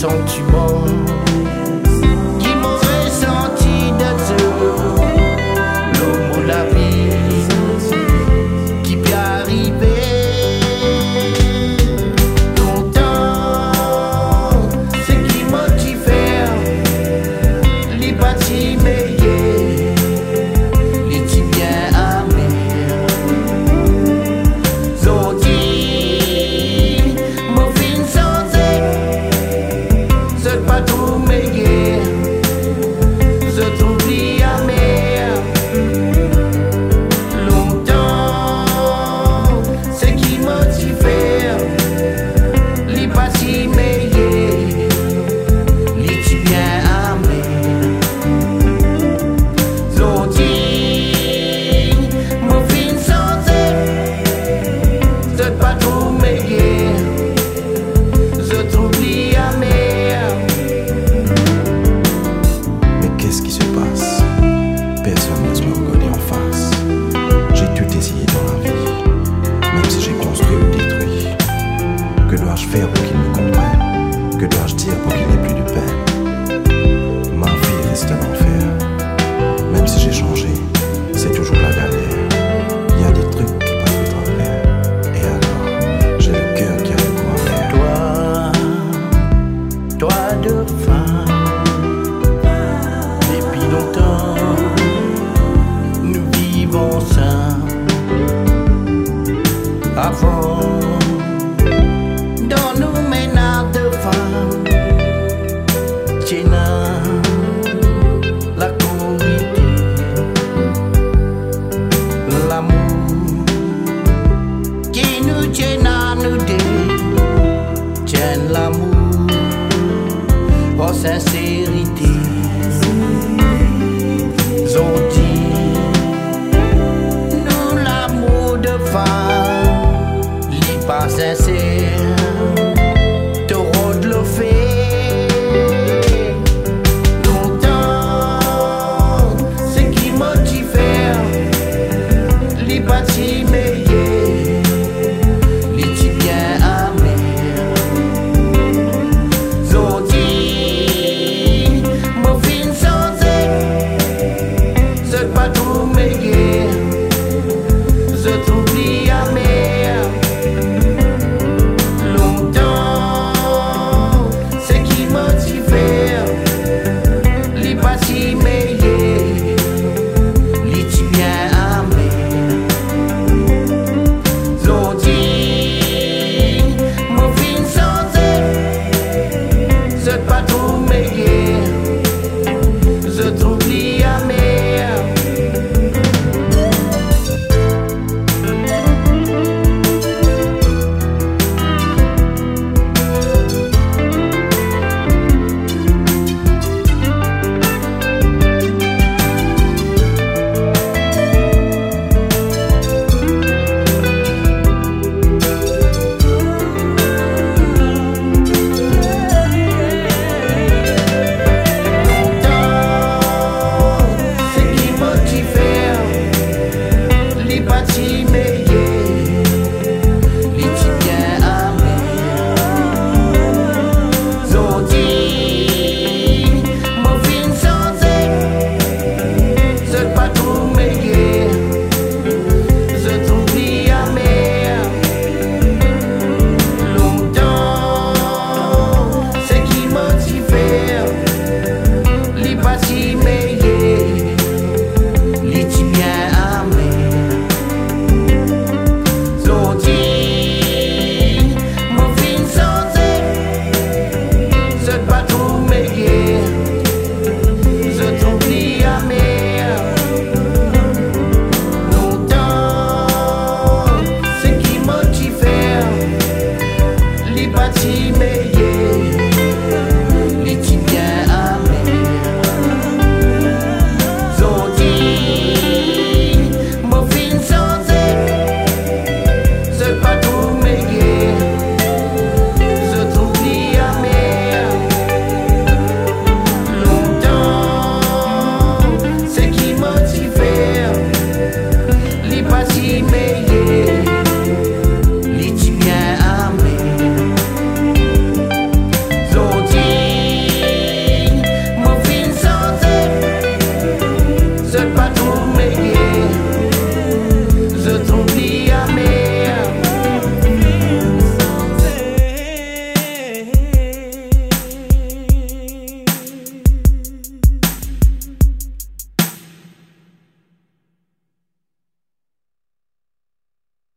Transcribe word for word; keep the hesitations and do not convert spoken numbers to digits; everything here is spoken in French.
sentiments qui m'ont ressenti de ce l'homme ou la vie qui peut arriver longtemps. Ce qui motive les bâtis meilleurs, les petits bien amers. Zodi, mon fin sans c'est pas trop meilleur, je t'oublie amer. Longtemps, ce qui motive les bâtis meilleurs, les petits bien amers. Zodi, mon fin sans c'est pas trop meilleur, je t'oublie amer. Mais qu'est-ce qui se passe? Personne n'ose me regarder en face. J'ai tout essayé dans la vie, même si j'ai construit ou détruit. Que dois-je faire pour qu'il me comprenne? Que dois-je dire pour qu'il n'ait plus de peine? Ma vie reste un enfer. Même si j'ai changé, c'est toujours la galère. Il y a des trucs qui passent de travers. Et alors, j'ai le cœur qui a le coup en l'air. Toi, toi de femme, depuis longtemps, nous vivons ensemble. Avant, dans nos ménages de femmes, Tchéna, la corrida, l'amour qui nous tienne à nous deux, tienne l'amour en sincérité. Zodi, nous l'amour de femme, l'est pas sincère.